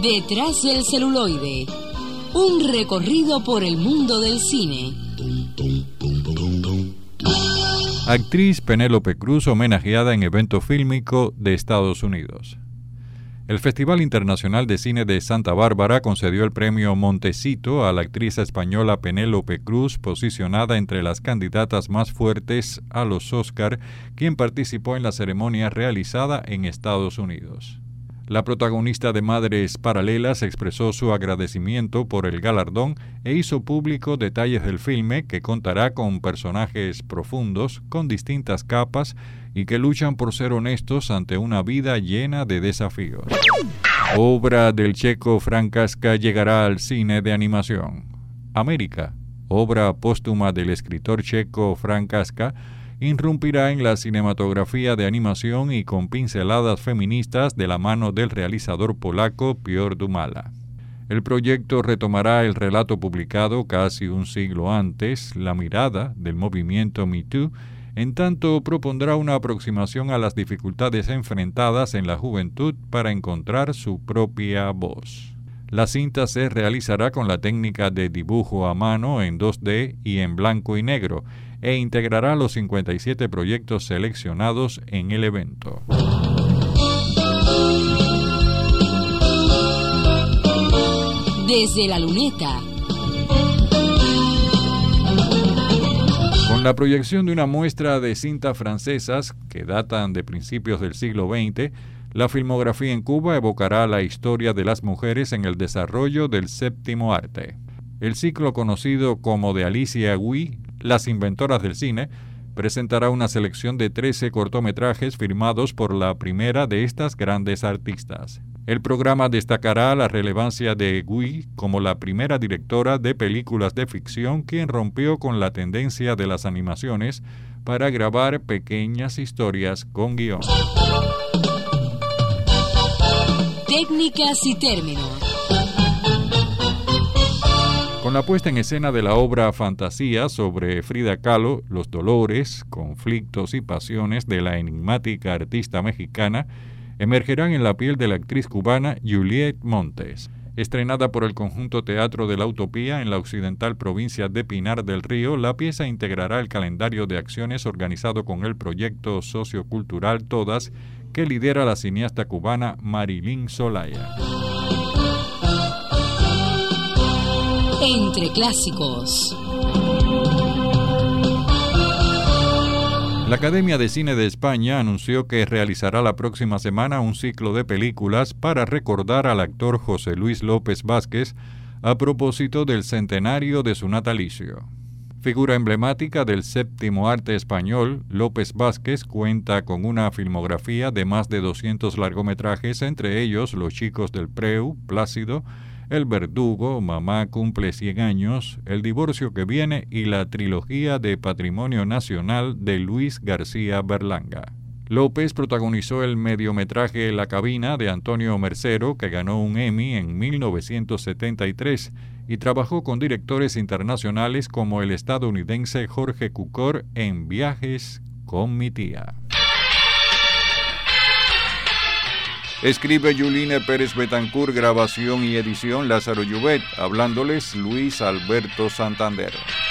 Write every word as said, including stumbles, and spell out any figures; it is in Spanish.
Detrás del celuloide, un recorrido por el mundo del cine. Actriz Penélope Cruz homenajeada en evento fílmico de Estados Unidos. El Festival Internacional de Cine de Santa Bárbara concedió el premio Montecito a la actriz española Penélope Cruz, posicionada entre las candidatas más fuertes a los Oscar, quien participó en la ceremonia realizada en Estados Unidos. La protagonista de Madres Paralelas expresó su agradecimiento por el galardón e hizo público detalles del filme, que contará con personajes profundos, con distintas capas y que luchan por ser honestos ante una vida llena de desafíos. Obra del checo Franz Kafka llegará al cine de animación. América, obra póstuma del escritor checo Franz Kafka, irrumpirá en la cinematografía de animación y con pinceladas feministas de la mano del realizador polaco Piotr Dumala. El proyecto retomará el relato publicado casi un siglo antes, La mirada, del movimiento Me Too, en tanto propondrá una aproximación a las dificultades enfrentadas en la juventud para encontrar su propia voz. La cinta se realizará con la técnica de dibujo a mano en dos D y en blanco y negro, e integrará los cincuenta y siete proyectos seleccionados en el evento. Desde la luneta. Con la proyección de una muestra de cintas francesas que datan de principios del siglo veinte, la filmografía en Cuba evocará la historia de las mujeres en el desarrollo del séptimo arte. El ciclo conocido como de Alicia Guy, Las inventoras del cine, presentará una selección de trece cortometrajes firmados por la primera de estas grandes artistas. El programa destacará la relevancia de Guy como la primera directora de películas de ficción, quien rompió con la tendencia de las animaciones para grabar pequeñas historias con guión. Técnicas y términos. Con la puesta en escena de la obra Fantasía sobre Frida Kahlo, los dolores, conflictos y pasiones de la enigmática artista mexicana emergerán en la piel de la actriz cubana Juliette Montes. Estrenada por el Conjunto Teatro de la Utopía en la occidental provincia de Pinar del Río, la pieza integrará el calendario de acciones organizado con el proyecto sociocultural Todas, que lidera la cineasta cubana Marilyn Solaya. Entre clásicos. La Academia de Cine de España anunció que realizará la próxima semana un ciclo de películas para recordar al actor José Luis López Vázquez a propósito del centenario de su natalicio. Figura emblemática del séptimo arte español, López Vázquez cuenta con una filmografía de más de doscientos largometrajes, entre ellos Los chicos del Preu, Plácido, El verdugo, Mamá cumple cien años, El divorcio que viene y la trilogía de Patrimonio Nacional de Luis García Berlanga. López protagonizó el mediometraje La cabina de Antonio Mercero, que ganó un Emmy en mil novecientos setenta y tres, y trabajó con directores internacionales como el estadounidense Jorge Cukor en Viajes con mi tía. Escribe Yuline Pérez Betancourt, grabación y edición Lázaro Llobet, hablándoles Luis Alberto Santander.